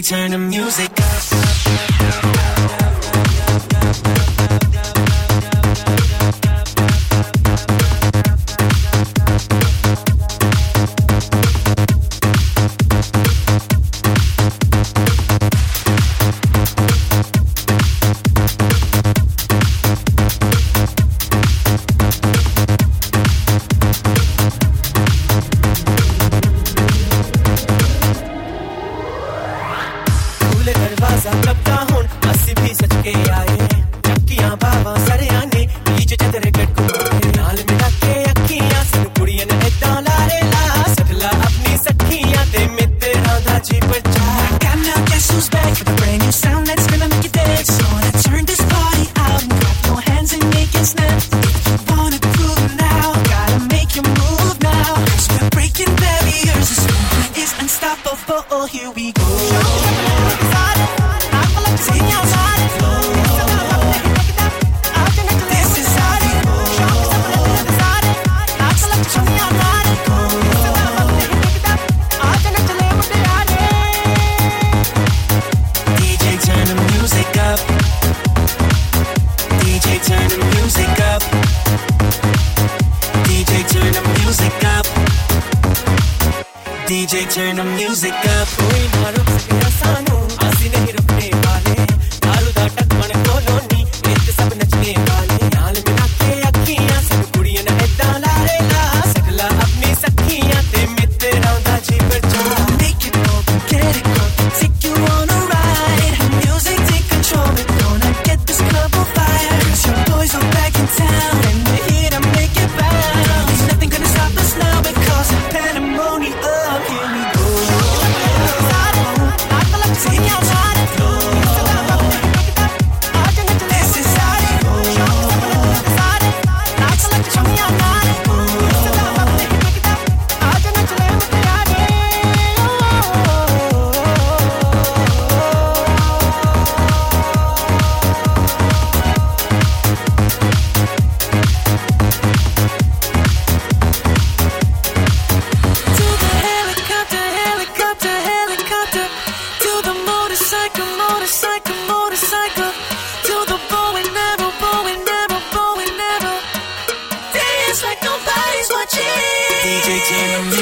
DJ, turn the music up. दरवाजा कबका हुन अस्सी भी सच के आए चक्कियां बाबा सरे आने बीच चतरे कटको नाल मिला के अखियां सन कुड़ियां ने इदां लारे ला सकला अपनी सखियां ते मित्तरां दा जी बचा got now guess who's back with a brand new sound that's gonna make you dance so let's turn this party out and clap your hands and make it snap if you wanna prove now gotta make you move now 'cause we're breaking barriers this movement is unstoppable here we go DJ, turn the music up. कोई ना रुक सके सानू आसी नहीं रुकने वाले दारू दा टकमन खोलो नी इत्ते सब नचने वाले नाल मिला के अखियां सब कुड़ियां ने इदां लारे ला सकला अपनी सखियां ते मित्तरां दा जी बचा make it pop get it pop take you on a ride music take control we're gonna get this club on fire 'cause your boys are back in town and we're here to make it bounce there's nothing gonna stop us now because of pandemonium. DJ, turn the